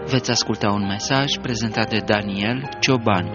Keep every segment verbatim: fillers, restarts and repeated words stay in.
Veți asculta un mesaj prezentat de Daniel Cioban.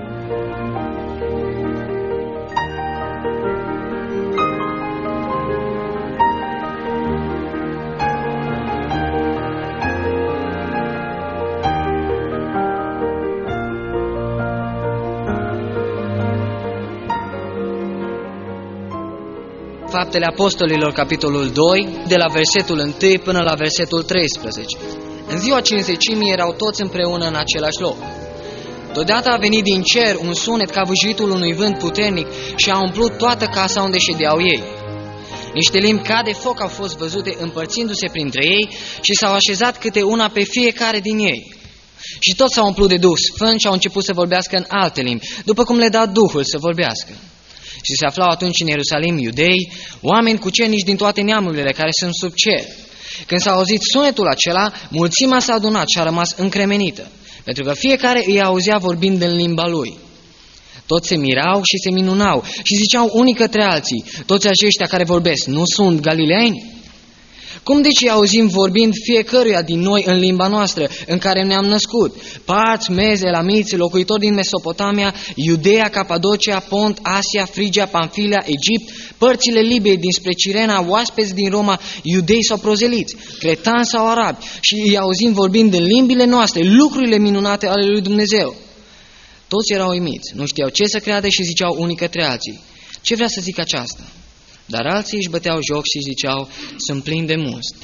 Faptele Apostolilor, capitolul doi, de la versetul unu până la versetul treisprezece. În ziua cincizecimii erau toți împreună în același loc. Deodată a venit din cer un sunet ca vâjitul unui vânt puternic și a umplut toată casa unde ședeau ei. Niște limbi ca de foc au fost văzute împărțindu-se printre ei și s-au așezat câte una pe fiecare din ei. Și toți s-au umplut de Duh Sfânt și au început să vorbească în alte limbi, după cum le da Duhul să vorbească. Și se aflau atunci în Ierusalim iudei, oameni cucernici din toate neamurile care sunt sub cer. Când s-a auzit sunetul acela, mulțimea s-a adunat și a rămas încremenită, pentru că fiecare îi auzea vorbind în limba lui. Toți se mirau și se minunau și ziceau unii către alții: toți aceștia care vorbesc nu sunt galileeni? Cum deci îi auzim vorbind fiecăruia din noi în limba noastră, în care ne-am născut? Parți, mezi, elamiți, locuitori din Mesopotamia, Iudeea, Capadocia, Pont, Asia, Frigia, Pamfilia, Egipt, părțile Libiei dinspre Cirena, oaspeți din Roma, iudei sau prozeliți, cretani sau arabi, și îi auzim vorbind în limbile noastre lucrurile minunate ale lui Dumnezeu. Toți erau uimiți, nu știau ce să creadă și ziceau unii către alții: ce vrea să zic aceasta? Dar alții își băteau joc și ziceau: sunt plini de must.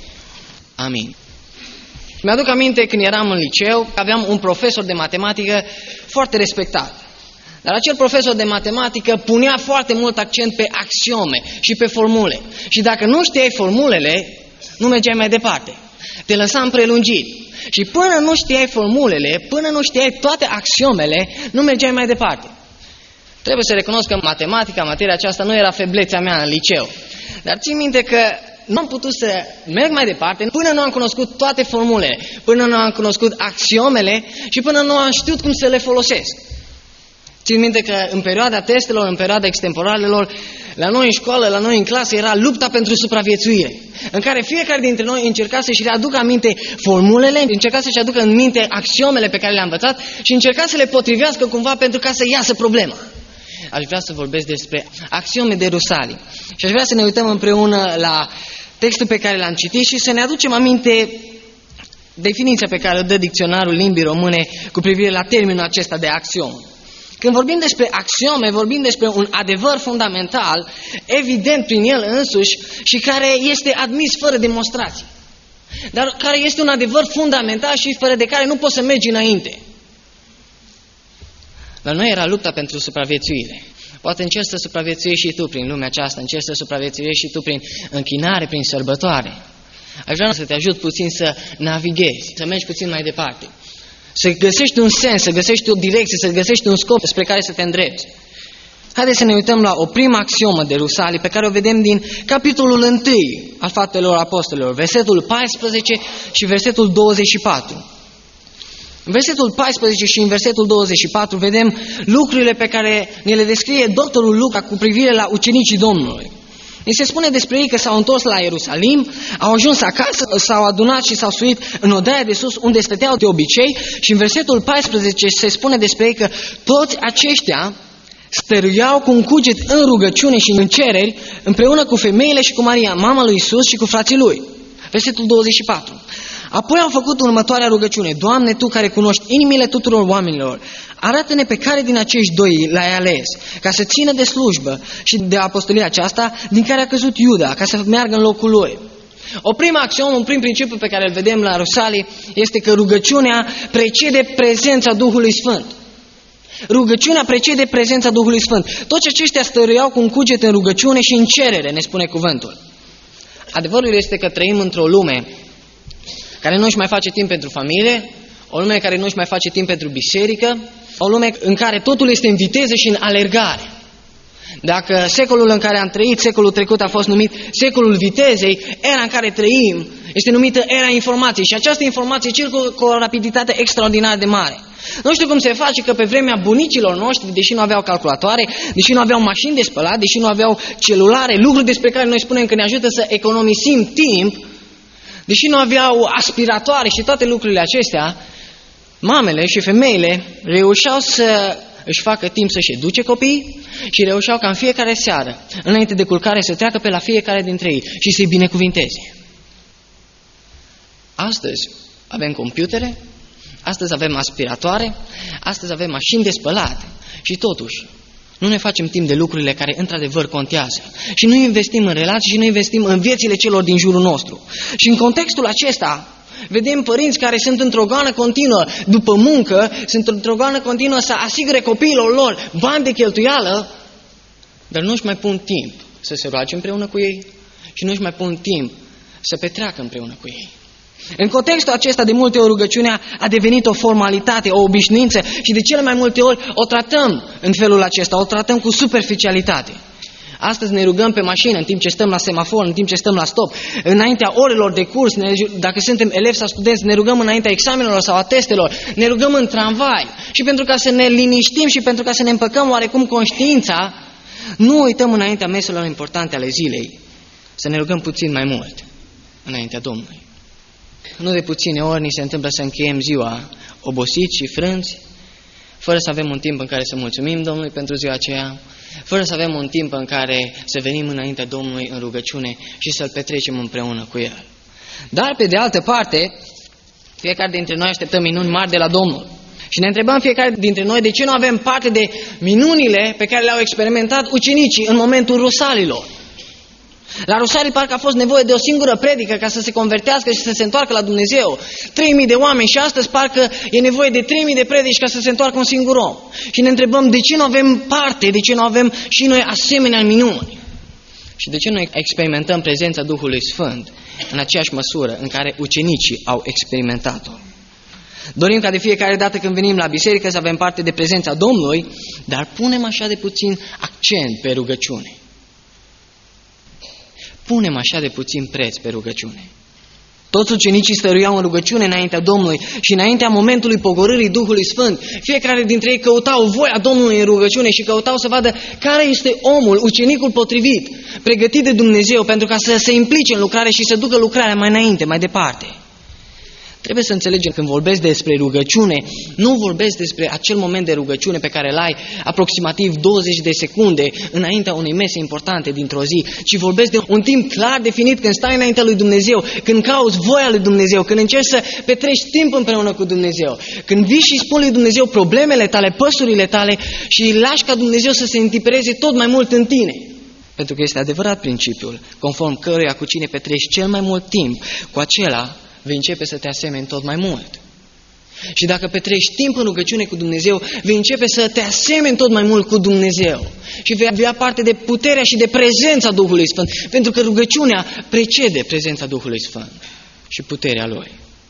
Amin. Mi-aduc aminte când eram în liceu, aveam un profesor de matematică foarte respectat. Dar acel profesor de matematică punea foarte mult accent pe axiome și pe formule. Și dacă nu știai formulele, nu mergeai mai departe. Te lăsa în prelungit. Și până nu știai formulele, până nu știai toate axiomele, nu mergeai mai departe. Trebuie să recunosc că matematica, materia aceasta, nu era feblețea mea în liceu. Dar țin minte că nu am putut să merg mai departe până nu am cunoscut toate formulele, până nu am cunoscut axiomele și până nu am știut cum să le folosesc. Țin minte că în perioada testelor, în perioada extemporalelor, la noi în școală, la noi în clasă, era lupta pentru supraviețuire, în care fiecare dintre noi încerca să-și readucă aminte formulele, încerca să-și aducă în minte axiomele pe care le-a învățat și încerca să le potrivească cumva pentru ca să iasă problema. Aș vrea să vorbesc despre axiome de Rusalii. Și aș vrea să ne uităm împreună la textul pe care l-am citit și să ne aducem aminte definiția pe care o dă dicționarul limbii române cu privire la termenul acesta de axiom. Când vorbim despre axiome, vorbim despre un adevăr fundamental, evident prin el însuși și care este admis fără demonstrație. Dar care este un adevăr fundamental și fără de care nu poți să mergi înainte. La noi era lupta pentru supraviețuire. Poate încerci să supraviețuiești și tu prin lumea aceasta, încerci să supraviețuiești și tu prin închinare, prin sărbătoare. Aș vrea să te ajut puțin să navighezi, să mergi puțin mai departe, să găsești un sens, să găsești o direcție, să găsești un scop spre care să te îndrepți. Haideți să ne uităm la o primă axiomă de Rusalii pe care o vedem din capitolul unu al Faptelor Apostolilor, versetul paisprezece și versetul douăzeci și patru. În versetul paisprezece și în versetul douăzeci și patru vedem lucrurile pe care ne le descrie doctorul Luca cu privire la ucenicii Domnului. Ni se spune despre ei că s-au întors la Ierusalim, au ajuns acasă, s-au adunat și s-au suit în odaia de sus unde stăteau de obicei și în versetul paisprezece se spune despre ei că toți aceștia stăruiau cu un cuget în rugăciune și în cereri împreună cu femeile și cu Maria, mama lui Iisus, și cu frații lui. Versetul douăzeci și patru. Apoi au făcut următoarea rugăciune: Doamne, Tu care cunoști inimile tuturor oamenilor, arată-ne pe care din acești doi l-ai ales, ca să țină de slujbă și de apostolia aceasta din care a căzut Iuda, ca să meargă în locul lui. O primă axiomă, un prim principiu pe care îl vedem la Rusalii este că rugăciunea precede prezența Duhului Sfânt. Rugăciunea precede prezența Duhului Sfânt. Toți aceștia stăruiau cu un cuget în rugăciune și în cerere, ne spune cuvântul. Adevărul este că trăim într-o lume care nu își mai face timp pentru familie, o lume care nu își mai face timp pentru biserică, o lume în care totul este în viteză și în alergare. Dacă secolul în care am trăit, secolul trecut, a fost numit secolul vitezei, era în care trăim este numită era informației și această informație circulă cu o rapiditate extraordinar de mare. Nu știu cum se face că pe vremea bunicilor noștri, deși nu aveau calculatoare, deși nu aveau mașini de spălat, deși nu aveau celulare, lucruri despre care noi spunem că ne ajută să economisim timp, Deși nu aveau aspiratoare și toate lucrurile acestea, mamele și femeile reușeau să își facă timp să-și educe copiii și reușeau ca în fiecare seară, înainte de culcare, să treacă pe la fiecare dintre ei și să-i binecuvinteze. Astăzi avem computere, astăzi avem aspiratoare, astăzi avem mașini de spălat și totuși nu ne facem timp de lucrurile care într-adevăr contează și nu investim în relații și nu investim în viețile celor din jurul nostru. Și în contextul acesta vedem părinți care sunt într-o goană continuă după muncă, sunt într-o goană continuă să asigure copiilor lor bani de cheltuială, dar nu-și mai pun timp să se roage împreună cu ei și nu-și mai pun timp să petreacă împreună cu ei. În contextul acesta, de multe ori, rugăciunea a devenit o formalitate, o obișnuință și de cele mai multe ori o tratăm în felul acesta, o tratăm cu superficialitate. Astăzi ne rugăm pe mașină, în timp ce stăm la semafor, în timp ce stăm la stop, înaintea orelor de curs, ne, dacă suntem elevi sau studenți, ne rugăm înaintea examenelor sau a testelor, ne rugăm în tramvai. Și pentru ca să ne liniștim și pentru ca să ne împăcăm oarecum conștiința, nu uităm înaintea meselor importante ale zilei să ne rugăm puțin mai mult înaintea Domnului. Nu de puține ori ni se întâmplă să încheiem ziua obosiți și frânți, fără să avem un timp în care să mulțumim Domnului pentru ziua aceea, fără să avem un timp în care să venim înaintea Domnului în rugăciune și să-L petrecem împreună cu El. Dar, pe de altă parte, fiecare dintre noi așteptăm minuni mari de la Domnul. Și ne întrebăm fiecare dintre noi de ce nu avem parte de minunile pe care le-au experimentat ucenicii în momentul rusalilor. La Rusalii parcă a fost nevoie de o singură predică ca să se convertească și să se întoarcă la Dumnezeu. trei mii de oameni și astăzi parcă e nevoie de trei mii de predici ca să se întoarcă un singur om. Și ne întrebăm de ce nu avem parte, de ce nu avem și noi asemenea minuni. Și de ce nu experimentăm prezența Duhului Sfânt în aceeași măsură în care ucenicii au experimentat-o. Dorim ca de fiecare dată când venim la biserică să avem parte de prezența Domnului, dar punem așa de puțin accent pe rugăciune. Punem așa de puțin preț pe rugăciune. Toți ucenicii stăruiau în rugăciune înaintea Domnului și înaintea momentului pogorârii Duhului Sfânt. Fiecare dintre ei căutau voia Domnului în rugăciune și căutau să vadă care este omul, ucenicul potrivit, pregătit de Dumnezeu pentru ca să se implice în lucrare și să ducă lucrarea mai înainte, mai departe. Trebuie să înțelegem, când vorbesc despre rugăciune, nu vorbesc despre acel moment de rugăciune pe care îl ai aproximativ douăzeci de secunde înaintea unei mese importante dintr-o zi, ci vorbesc de un timp clar definit când stai înaintea lui Dumnezeu, când cauți voia lui Dumnezeu, când încerci să petreci timp împreună cu Dumnezeu, când vii și spui lui Dumnezeu problemele tale, păsurile tale și lași ca Dumnezeu să se întipereze tot mai mult în tine. Pentru că este adevărat principiul, conform căruia cu cine petreci cel mai mult timp, cu acela vei începe să te asemeni tot mai mult. Și dacă petreci timp în rugăciune cu Dumnezeu, vei începe să te asemeni tot mai mult cu Dumnezeu. Și vei avea parte de puterea și de prezența Duhului Sfânt. Pentru că rugăciunea precede prezența Duhului Sfânt și puterea Lui.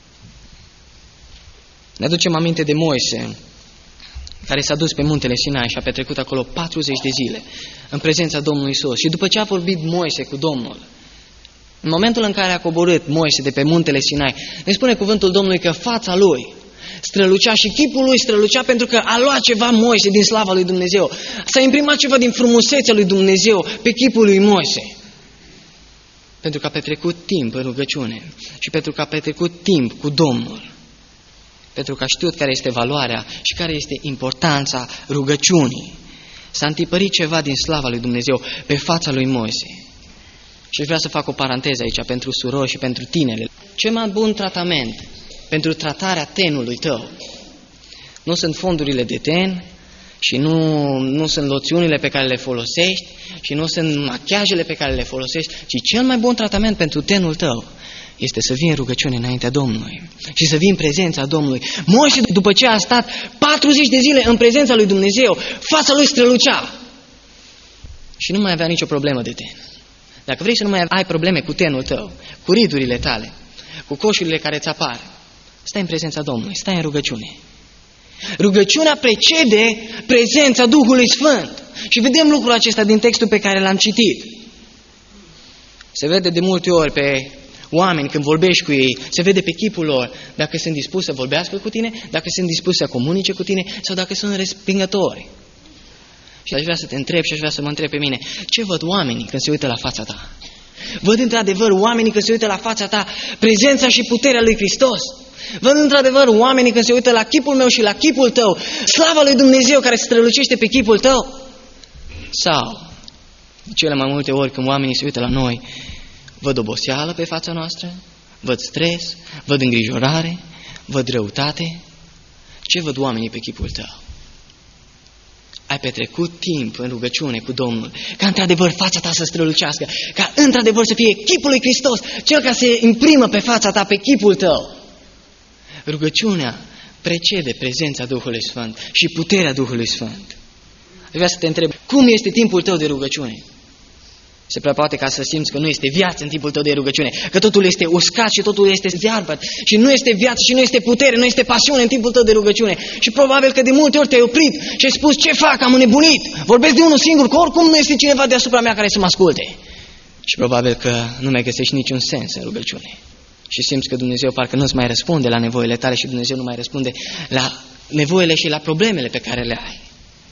Ne aducem aminte de Moise, care s-a dus pe muntele Sinai și a petrecut acolo patruzeci de zile în prezența Domnului Iisus. Și după ce a vorbit Moise cu Domnul, în momentul în care a coborât Moise de pe muntele Sinai, ne spune cuvântul Domnului că fața lui strălucea și chipul lui strălucea pentru că a luat ceva Moise din slava lui Dumnezeu. S-a imprimat ceva din frumusețea lui Dumnezeu pe chipul lui Moise. Pentru că a petrecut timp în rugăciune și pentru că a petrecut timp cu Domnul. Pentru că a știut care este valoarea și care este importanța rugăciunii. S-a întipărit ceva din slava lui Dumnezeu pe fața lui Moise. Și vreau să fac o paranteză aici pentru surori și pentru tinere. Cel mai bun tratament pentru tratarea tenului tău nu sunt fondurile de ten și nu, nu sunt loțiunile pe care le folosești și nu sunt machiajele pe care le folosești, ci cel mai bun tratament pentru tenul tău este să vii în rugăciune înaintea Domnului și să vii în prezența Domnului. Moise, după ce a stat patruzeci de zile în prezența lui Dumnezeu, fața lui strălucea și nu mai avea nicio problemă de ten. Dacă vrei să nu mai ai probleme cu tenul tău, cu ridurile tale, cu coșurile care îți apar, stai în prezența Domnului, stai în rugăciune. Rugăciunea precede prezența Duhului Sfânt. Și vedem lucrul acesta din textul pe care l-am citit. Se vede de multe ori pe oameni când vorbești cu ei, se vede pe chipul lor dacă sunt dispuși să vorbească cu tine, dacă sunt dispuși să comunice cu tine sau dacă sunt respingători. Și aș vrea să te întreb și aș vrea să mă întreb pe mine, ce văd oamenii când se uită la fața ta? Văd într-adevăr oamenii când se uită la fața ta prezența și puterea lui Hristos. Văd într-adevăr oamenii când se uită la chipul meu și la chipul tău slava lui Dumnezeu care se strălucește pe chipul tău. Sau, de cele mai multe ori când oamenii se uită la noi, văd oboseală pe fața noastră, văd stres, văd îngrijorare, văd răutate. Ce văd oamenii pe chipul tău? Ai petrecut timp în rugăciune cu Domnul, ca într-adevăr fața ta să strălucească, ca într-adevăr să fie chipul lui Hristos, cel care se imprimă pe fața ta, pe chipul tău. Rugăciunea precede prezența Duhului Sfânt și puterea Duhului Sfânt. Vreau să te întreb, cum este timpul tău de rugăciune? Se prea poate ca să simți că nu este viață în timpul tău de rugăciune, că totul este uscat și totul este zearbăt și nu este viață și nu este putere, nu este pasiune în timpul tău de rugăciune. Și probabil că de multe ori te-ai oprit și ai spus, ce fac, am înnebunit, vorbesc de unul singur, că oricum nu este cineva deasupra mea care să mă asculte. Și probabil că nu mai găsești niciun sens în rugăciune. Și simți că Dumnezeu parcă nu-ți mai răspunde la nevoile tale și Dumnezeu nu mai răspunde la nevoile și la problemele pe care le ai.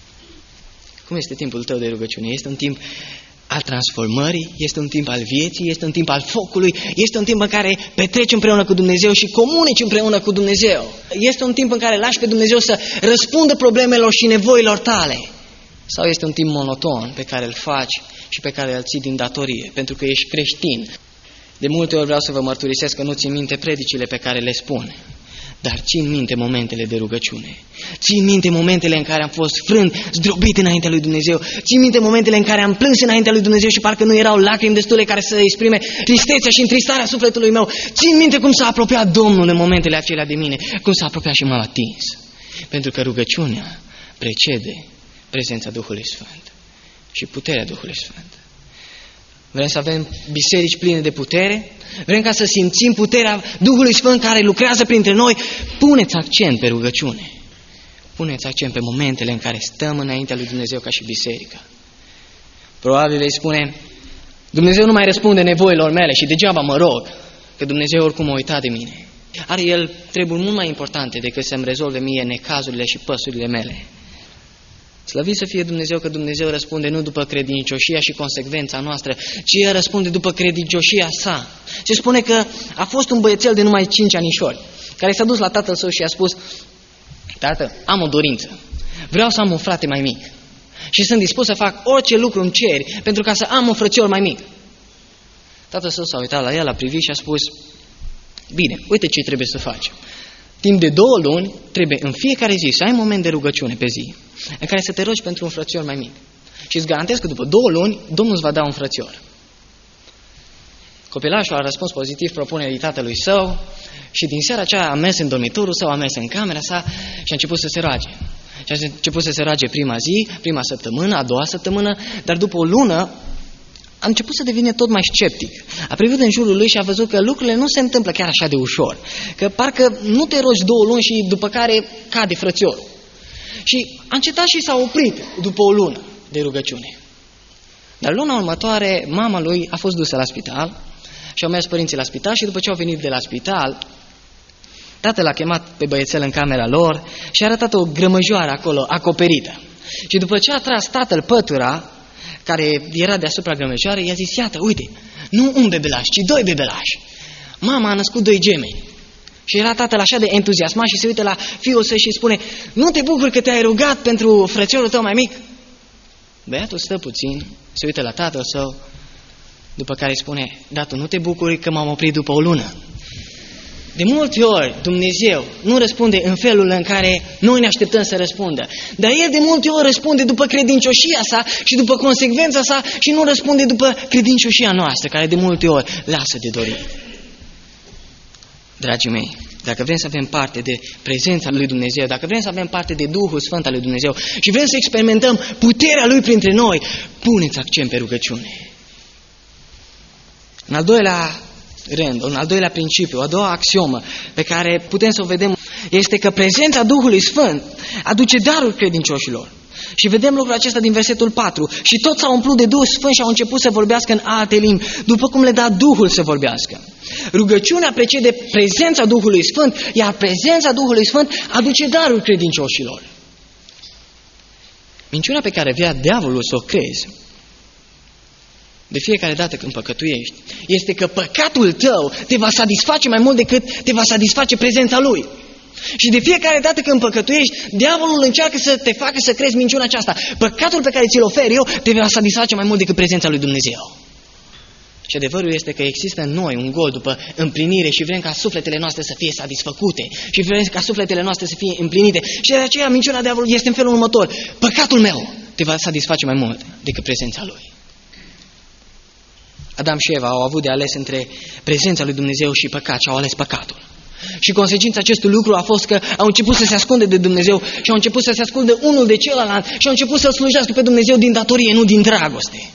Cum este timpul tău de rugăciune? Este un timp al transformării, este un timp al vieții, este un timp al focului, este un timp în care petreci împreună cu Dumnezeu și comunici împreună cu Dumnezeu. Este un timp în care lași pe Dumnezeu să răspundă problemelor și nevoilor tale. Sau este un timp monoton pe care îl faci și pe care îl ții din datorie, pentru că ești creștin. De multe ori vreau să vă mărturisesc că nu țin minte predicile pe care le spun, dar țin minte momentele de rugăciune. Țin minte momentele în care am fost frânt, zdrobit înaintea lui Dumnezeu. Țin minte momentele în care am plâns înaintea lui Dumnezeu și parcă nu erau lacrimi destule care să exprime tristețea și întristarea sufletului meu. Țin minte cum s-a apropiat Domnul în momentele acelea de mine, cum s-a apropiat și m-a atins. Pentru că rugăciunea precede prezența Duhului Sfânt și puterea Duhului Sfânt. Vrem să avem biserici pline de putere? Vrem ca să simțim puterea Duhului Sfânt care lucrează printre noi? Puneți accent pe rugăciune. Puneți accent pe momentele în care stăm înaintea lui Dumnezeu ca și biserică. Probabil vei spune, Dumnezeu nu mai răspunde nevoilor mele și degeaba mă rog, că Dumnezeu oricum a uitat de mine. Are El treburi mult mai importante decât să-mi rezolve mie necazurile și păsurile mele. Slăvit să fie Dumnezeu că Dumnezeu răspunde nu după credincioșia și consecvența noastră, ci El răspunde după credincioșia sa. Se spune că a fost un băiețel de numai cinci anișori, care s-a dus la tatăl său și a spus, tată, am o dorință, vreau să am un frate mai mic și sunt dispus să fac orice lucru îmi ceri pentru ca să am un frățior mai mic. Tatăl său s-a uitat la el, a privit și a spus, bine, uite ce trebuie să facem. Timp de două luni trebuie în fiecare zi să ai un moment de rugăciune pe zi, în care să te rogi pentru un frățior mai mic. Și îți garantez că după două luni, Domnul îți va da un frățior. Copilașul a răspuns pozitiv propunerii tatălui său și din seara aceea a mers în dormitorul său, a mers în camera sa și a început să se roage. Și a început să se roage prima zi, prima săptămână, a doua săptămână, dar după o lună a început să devină tot mai sceptic. A privit în jurul lui și a văzut că lucrurile nu se întâmplă chiar așa de ușor. Că parcă nu te rogi două luni și după care cade frățiorul. Și a încetat și s-a oprit după o lună de rugăciune. Dar luna următoare, mama lui a fost dusă la spital și au mers părinții la spital și după ce au venit de la spital, tatăl a chemat pe băiețel în camera lor și a arătat o grămăjoară acolo, acoperită. Și după ce a tras tatăl pătura care era deasupra grămăjoarei, i-a zis, iată, uite, nu un bebelaș, ci doi bebelași. Mama a născut doi gemeni. Și era tatăl așa de entuziasmat și se uită la fiul său și îi spune, nu te bucuri că te-ai rugat pentru frățiorul tău mai mic? Băiatul stă puțin, se uită la tatăl său, după care îi spune, da, tu nu te bucuri că m-am oprit după o lună? De multe ori Dumnezeu nu răspunde în felul în care noi ne așteptăm să răspundă, dar El de multe ori răspunde după credincioșia sa și după consecvența sa și nu răspunde după credincioșia noastră, care de multe ori lasă de dorit. Dragii mei, dacă vrem să avem parte de prezența lui Dumnezeu, dacă vrem să avem parte de Duhul Sfânt al lui Dumnezeu și vrem să experimentăm puterea Lui printre noi, puneți accent pe rugăciune. În al doilea rând, un al doilea principiu, o a doua axiomă pe care putem să o vedem este că prezența Duhului Sfânt aduce darul credincioșilor. Și vedem lucrul acesta din versetul patru. Și toți s-au umplut de Duh Sfânt și au început să vorbească în alte limbi, după cum le da Duhul să vorbească. Rugăciunea precede prezența Duhului Sfânt, iar prezența Duhului Sfânt aduce darul credincioșilor. Minciuna pe care vrea diavolul să o crezi de fiecare dată când păcătuiești este că păcatul tău te va satisface mai mult decât te va satisface prezența Lui. Și de fiecare dată când păcătuiești, diavolul încearcă să te facă să crezi minciuna aceasta. Păcatul pe care ți-l ofer eu te va satisface mai mult decât prezența lui Dumnezeu. Și adevărul este că există în noi un gol după împlinire și vrem ca sufletele noastre să fie satisfăcute și vrem ca sufletele noastre să fie împlinite. Și de aceea minciuna diavolului este în felul următor: păcatul meu te va satisface mai mult decât prezența Lui. Adam și Eva au avut de ales între prezența lui Dumnezeu și păcat și au ales păcatul. Și consecința acestui lucru a fost că au început să se ascunde de Dumnezeu și au început să se ascundă unul de celălalt și au început să slujească pe Dumnezeu din datorie, nu din dragoste.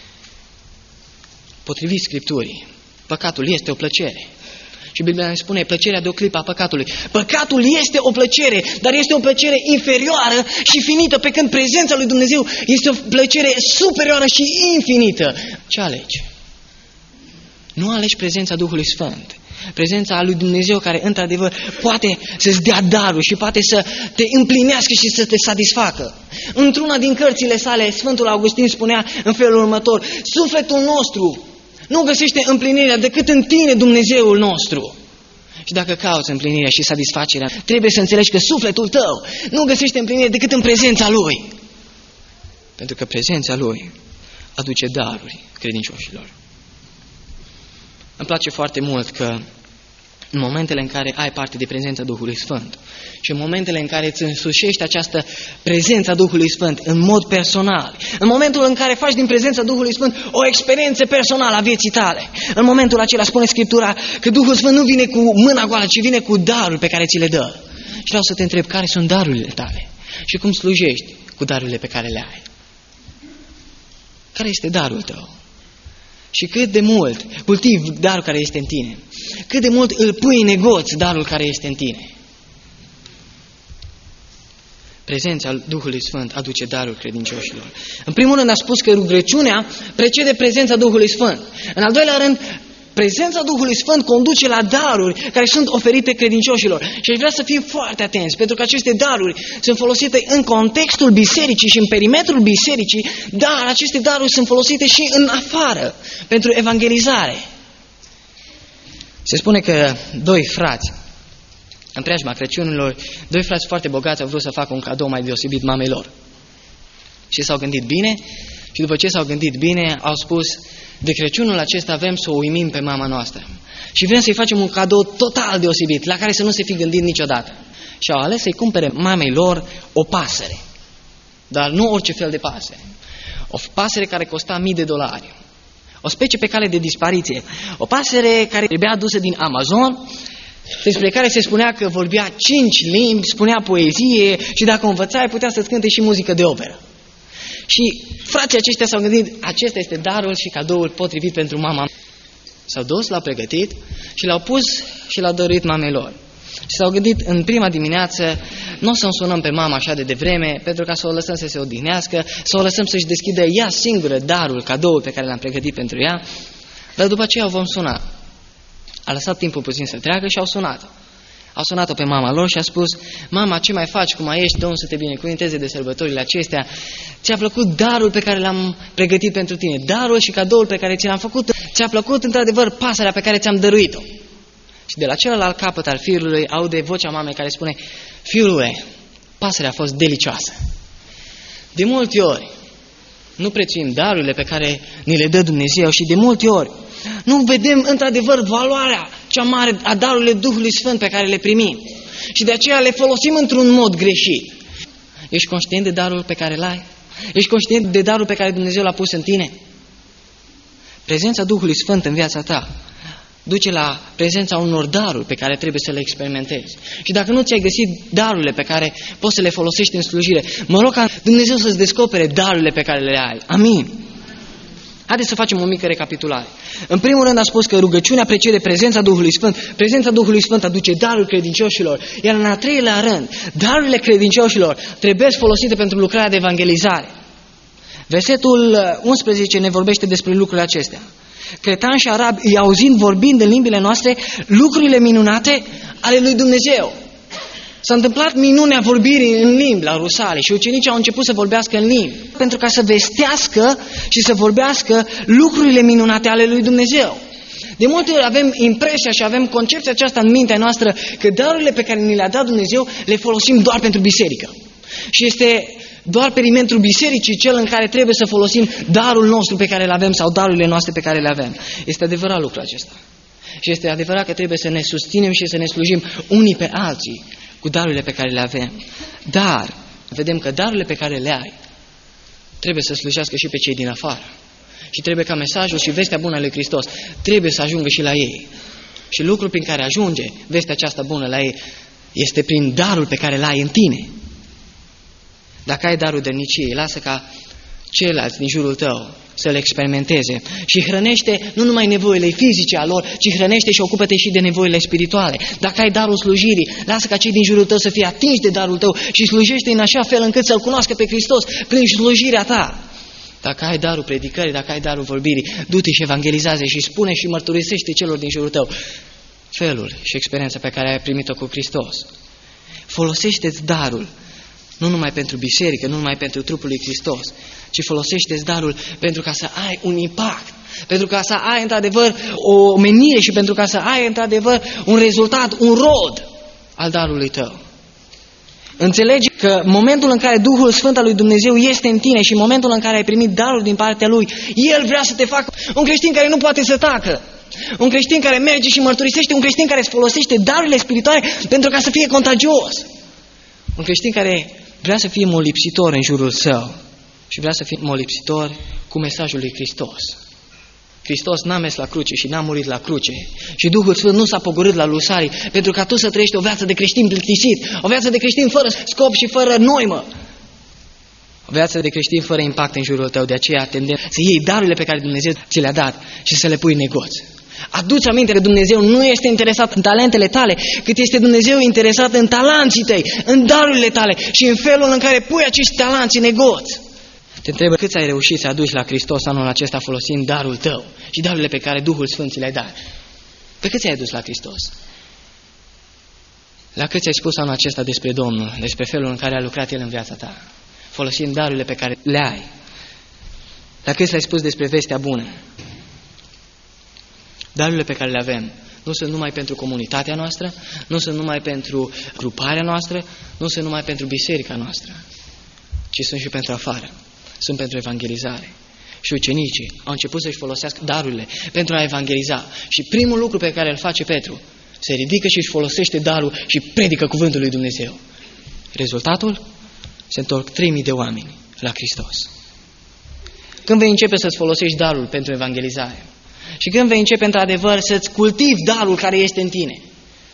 Potrivit Scripturii, păcatul este o plăcere. Și Biblia ne spune plăcerea de o clipă a păcatului. Păcatul este o plăcere, dar este o plăcere inferioară și finită, pe când prezența lui Dumnezeu este o plăcere superioară și infinită. Ce alegi? Nu alegi prezența Duhului Sfânt. Prezența lui Dumnezeu care într-adevăr poate să-ți dea darul și poate să te împlinească și să te satisfacă. Într-una din cărțile sale, Sfântul Augustin spunea în felul următor: sufletul nostru nu găsește împlinirea decât în tine, Dumnezeul nostru. Și dacă cauți împlinirea și satisfacerea, trebuie să înțelegi că sufletul tău nu găsește împlinire decât în prezența Lui. Pentru că prezența Lui aduce daruri credincioșilor. Îmi place foarte mult că în momentele în care ai parte de prezența Duhului Sfânt și în momentele în care îți însușești această prezența Duhului Sfânt în mod personal, în momentul în care faci din prezența Duhului Sfânt o experiență personală a vieții tale, în momentul acela spune Scriptura că Duhul Sfânt nu vine cu mâna goală, ci vine cu darul pe care ți le dă. Și vreau să te întreb, care sunt darurile tale și cum slujești cu darurile pe care le ai? Care este darul tău? Și cât de mult cultivi darul care este în tine? Cât de mult îl pui în negoț darul care este în tine? Prezența Duhului Sfânt aduce darul credincioșilor. În primul rând a spus că rugăciunea precede prezența Duhului Sfânt. În al doilea rând, prezența Duhului Sfânt conduce la daruri care sunt oferite credincioșilor. Și aș vrea să fim foarte atenți, pentru că aceste daruri sunt folosite în contextul bisericii și în perimetrul bisericii, dar aceste daruri sunt folosite și în afară, pentru evangelizare. Se spune că doi frați, în preajma Crăciunilor, doi frați foarte bogați au vrut să facă un cadou mai deosebit mamei lor. Și s-au gândit bine și după ce s-au gândit bine, au spus: de Crăciunul acesta vrem să o uimim pe mama noastră și vrem să-i facem un cadou total deosebit, la care să nu se fi gândit niciodată. Și au ales să-i cumpere mamei lor o pasăre, dar nu orice fel de pasăre. O pasăre care costa mii de dolari, o specie pe cale de dispariție, o pasăre care trebuia adusă din Amazon, despre care se spunea că vorbea cinci limbi, spunea poezie și dacă o învățai putea să-ți cânte și muzică de operă. Și frații aceștia s-au gândit: acesta este darul și cadoul potrivit pentru mama. S-au dus, l-au pregătit și l-au pus și l-au dorit mamei lor. Și s-au gândit în prima dimineață: nu o să-mi sunăm pe mama așa de devreme, pentru ca să o lăsăm să se odihnească, să o lăsăm să-și deschidă ea singură darul, cadoul pe care l-am pregătit pentru ea, dar după aceea o vom suna. A lăsat timpul puțin să treacă și au sunat. Au sunat-o pe mama lor și a spus: mama, ce mai faci, cum mai ești, Domnul să te binecuvinteze de sărbătorile acestea. Ți-a plăcut darul pe care l-am pregătit pentru tine, darul și cadoul pe care ți l-am făcut. Ți-a plăcut într-adevăr pasărea pe care ți-am dăruit-o. Și de la celălalt capăt al firului aude vocea mamei care spune: fiule, pasărea a fost delicioasă. De multe ori nu prețuim darurile pe care ni le dă Dumnezeu și de multe ori nu vedem într-adevăr valoarea cea mare a darurile Duhului Sfânt pe care le primim. Și de aceea le folosim într-un mod greșit. Ești conștient de darul pe care l-ai? Ești conștient de darul pe care Dumnezeu l-a pus în tine? Prezența Duhului Sfânt în viața ta duce la prezența unor daruri pe care trebuie să le experimentezi. Și dacă nu ți-ai găsit darurile pe care poți să le folosești în slujire, mă rog ca Dumnezeu să-ți descopere darurile pe care le ai. Amin. Haideți să facem o mică recapitulare. În primul rând a spus că rugăciunea precede prezența Duhului Sfânt. Prezența Duhului Sfânt aduce darul credincioșilor. Iar în al treilea rând, darurile credincioșilor trebuie folosite pentru lucrarea de evangelizare. Versetul unsprezece ne vorbește despre lucrurile acestea. Cretani și arabi, îi auzind vorbind în limbile noastre lucrurile minunate ale lui Dumnezeu. S-a întâmplat minunea vorbirii în limbi la Rusalii și ucenicii au început să vorbească în limbi pentru ca să vestească și să vorbească lucrurile minunate ale lui Dumnezeu. De multe ori avem impresia și avem concepția aceasta în mintea noastră că darurile pe care ni le-a dat Dumnezeu le folosim doar pentru biserică. Și este doar perimetrul bisericii cel în care trebuie să folosim darul nostru pe care îl avem sau darurile noastre pe care le avem. Este adevărat lucrul acesta. Și este adevărat că trebuie să ne susținem și să ne slujim unii pe alții cu darurile pe care le avem. Dar vedem că darurile pe care le ai trebuie să slujească și pe cei din afară. Și trebuie ca mesajul și vestea bună a lui Hristos trebuie să ajungă și la ei. Și lucrul prin care ajunge vestea aceasta bună la ei este prin darul pe care îl ai în tine. Dacă ai darul dărniciei, lasă ca ceilalți din jurul tău să le experimenteze și hrănește nu numai nevoile fizice a lor, ci hrănește și ocupă-te și de nevoile spirituale. Dacă ai darul slujirii, lasă ca cei din jurul tău să fie atinși de darul tău și slujește în așa fel încât să-L cunoască pe Hristos prin slujirea ta. Dacă ai darul predicării, dacă ai darul vorbirii, du-te și evangelizează și spune și mărturisește celor din jurul tău felul și experiența pe care ai primit-o cu Hristos. Folosește-ți darul nu numai pentru biserică, nu numai pentru trupul lui Hristos, ci folosește-ți darul pentru ca să ai un impact, pentru ca să ai într-adevăr o menire și pentru ca să ai într-adevăr un rezultat, un rod al darului tău. Înțelegi că momentul în care Duhul Sfânt al lui Dumnezeu este în tine și momentul în care ai primit darul din partea Lui, El vrea să te facă un creștin care nu poate să tacă, un creștin care merge și mărturisește, un creștin care îți folosește darurile spirituale pentru ca să fie contagios, un creștin care vrea să fie molipsitor în jurul său și vrea să fie molipsitor cu mesajul lui Hristos. Hristos n-a mers la cruce și n-a murit la cruce și Duhul Sfânt nu s-a pogorât la Rusalii pentru ca tu să trăiești o viață de creștin plictisit, o viață de creștin fără scop și fără noimă, o viață de creștin fără impact în jurul tău. De aceea tendem să iei darurile pe care Dumnezeu ți le-a dat și să le pui în negoț. Adu-ți aminte că Dumnezeu nu este interesat în talentele tale, cât este Dumnezeu interesat în talanții tăi, în darurile tale și în felul în care pui acești talanți în negoț. Te întreb cât ai reușit să aduci la Hristos anul acesta folosind darul tău și darurile pe care Duhul Sfânt ți le-ai dat. Pe cât ți-ai adus la Hristos? La cât ți-ai spus anul acesta despre Domnul, despre felul în care a lucrat El în viața ta, folosind darurile pe care le ai? La cât ți-ai spus despre vestea bună? Darurile pe care le avem nu sunt numai pentru comunitatea noastră, nu sunt numai pentru gruparea noastră, nu sunt numai pentru biserica noastră, ci sunt și pentru afară. Sunt pentru evangelizare. Și ucenicii au început să-și folosească darurile pentru a evangeliza. Și primul lucru pe care îl face Petru, se ridică și își folosește darul și predică cuvântul lui Dumnezeu. Rezultatul? Se întorc trei mii de oameni la Hristos. Când vei începe să-ți folosești darul pentru evangelizare și când vei începe într-adevăr să-ți cultivi darul care este în tine,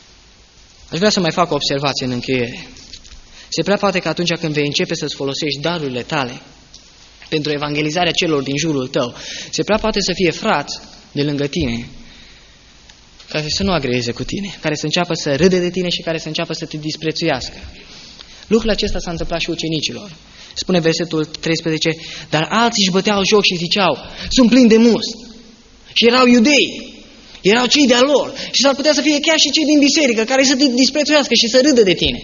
aș vrea să mai fac o observație în încheiere. Se prea poate că atunci când vei începe să-ți folosești darurile tale pentru evangelizarea celor din jurul tău, se prea poate să fie frați de lângă tine care să nu agreeze cu tine, care să înceapă să râde de tine și care să înceapă să te disprețuiască. Lucrul acesta s-a întâmplat și ucenicilor. Spune versetul treisprezece, dar alții își băteau joc și ziceau, sunt plini de must. Și erau iudei, erau cei de-a lor și s-ar putea să fie chiar și cei din biserică care să te disprețuiască și să râdă de tine.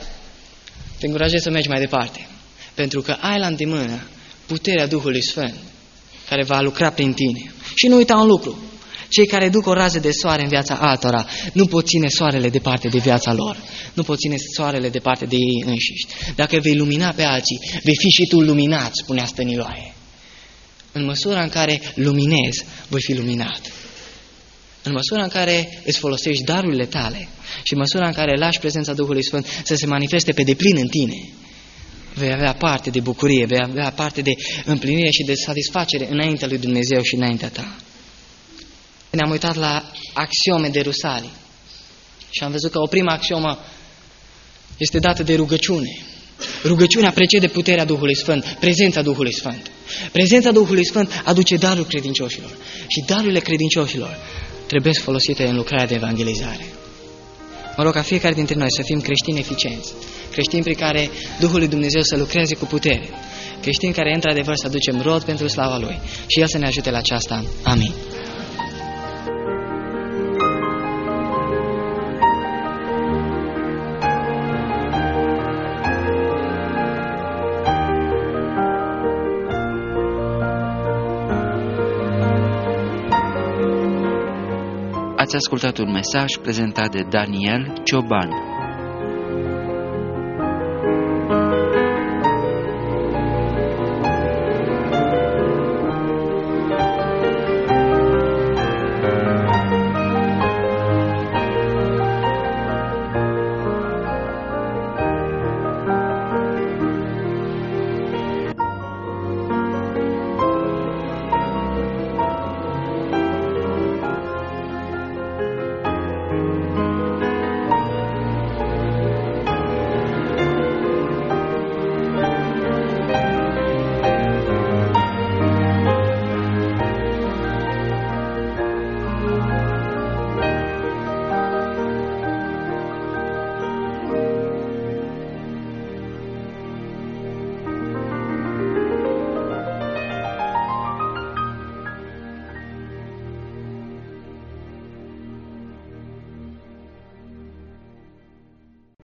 Te încurajez să mergi mai departe, pentru că ai la îndemână puterea Duhului Sfânt care va lucra prin tine. Și nu uita un lucru, cei care duc o rază de soare în viața altora nu pot ține soarele departe de viața lor, nu pot ține soarele departe de ei înșiși. Dacă vei lumina pe alții, vei fi și tu luminat, spunea Stăniloae. În măsura în care luminezi, voi fi luminat. În măsura în care îți folosești darurile tale și în măsura în care lași prezența Duhului Sfânt să se manifeste pe deplin în tine, vei avea parte de bucurie, vei avea parte de împlinire și de satisfacere înaintea lui Dumnezeu și înaintea ta. Ne-am uitat la axiome de Rusalii și am văzut că o prima axiomă este dată de rugăciune. Rugăciunea precede puterea Duhului Sfânt, prezența Duhului Sfânt. Prezența Duhului Sfânt aduce darul credincioșilor și darurile credincioșilor trebuie folosite în lucrarea de evangelizare. Mă rog ca fiecare dintre noi să fim creștini eficienți, creștini prin care Duhul lui Dumnezeu să lucreze cu putere, creștini care într-adevăr să aducem rod pentru slava Lui și El să ne ajute la aceasta. Amin. Ați ascultat un mesaj prezentat de Daniel Cioban.